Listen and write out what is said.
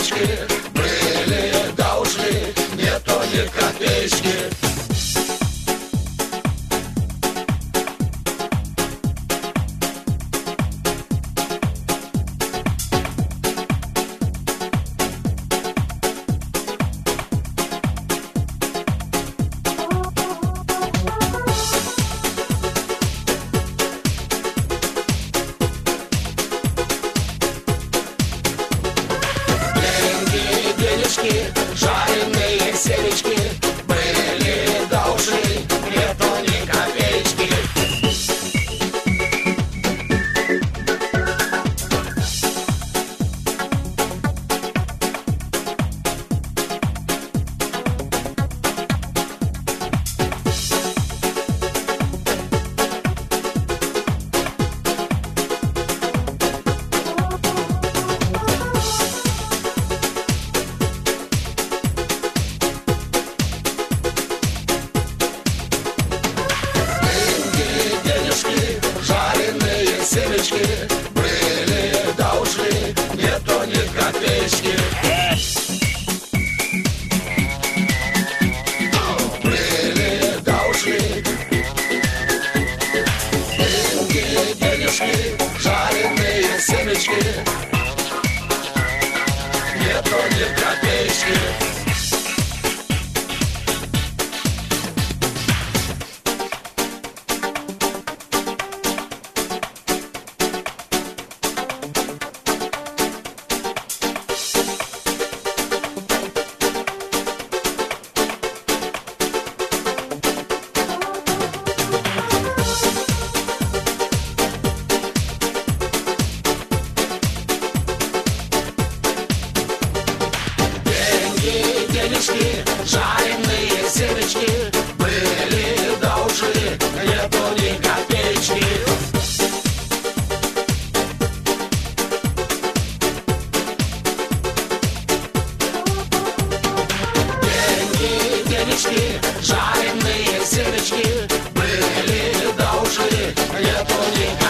семечки были, да ушли, нету ни копеечки. Жареные семечки были, да ушли, нету ни копеечки. Жареные семечки были, да ушли, нету ни копеечки. Были, да ушли. Деньги, денежки, жареные семечки, нету ни копеечки. Денежки, жареные семечки были, да ушли, нету ни копеечки. Деньги, денежки, жареные семечки были, да ушли, нету ни копеечки.